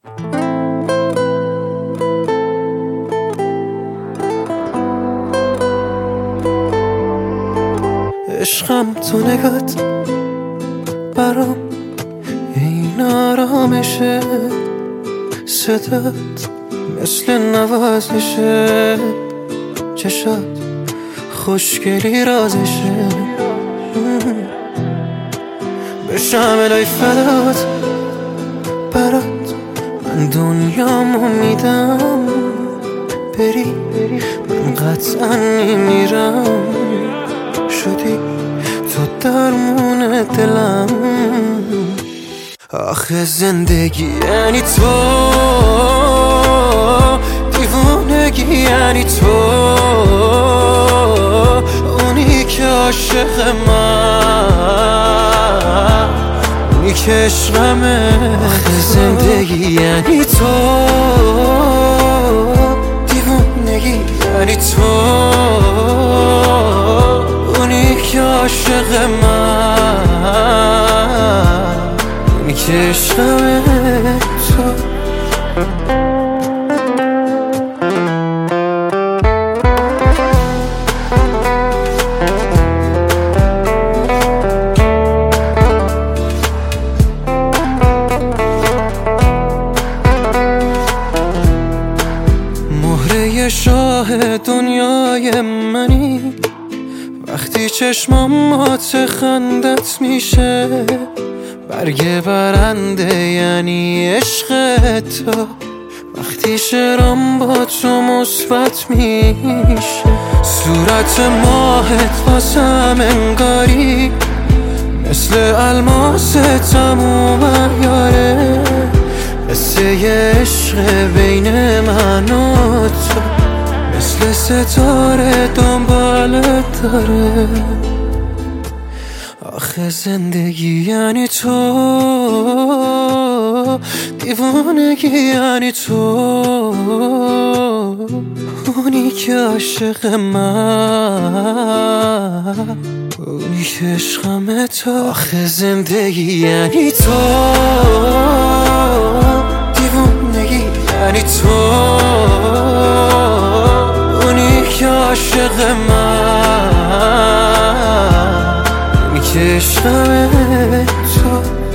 عشقم تو نگات برام این آرامشه، صدات مثل نوازشه، چشات خوشگلی رازشه. بشم الهی فدات برات، من دنیامو میدم. بری من قطعا میمیرم، شدی تو درمون دلم. آخه زندگی یعنی تو، دیوونگی یعنی تو، اونی که عاشق من، اونی که عشقمه. آخه زندگی یعنی تو، دیوونگی یعنی تو، اونی که عاشق من، اونی که عشقمه تو. مهره شاه دنیای منی، وقتی چشمامات خندت میشه. برگ برنده یعنی عشق تو، وقتی شعرام با تو مثبت میشه. صورت ماهت واسم انگاری مثل الماس تموم عیاره. قصه عشق بین من و تو مثل ستاره دنبالت داره. آخه زندگی یعنی تو، دیوانگی یعنی تو، اونی که عاشق من، اونی که عشقمه تو. آخه زندگی یعنی تو، دیوانگی یعنی تو، اونی که عاشق من، اونی که عشقمه تو.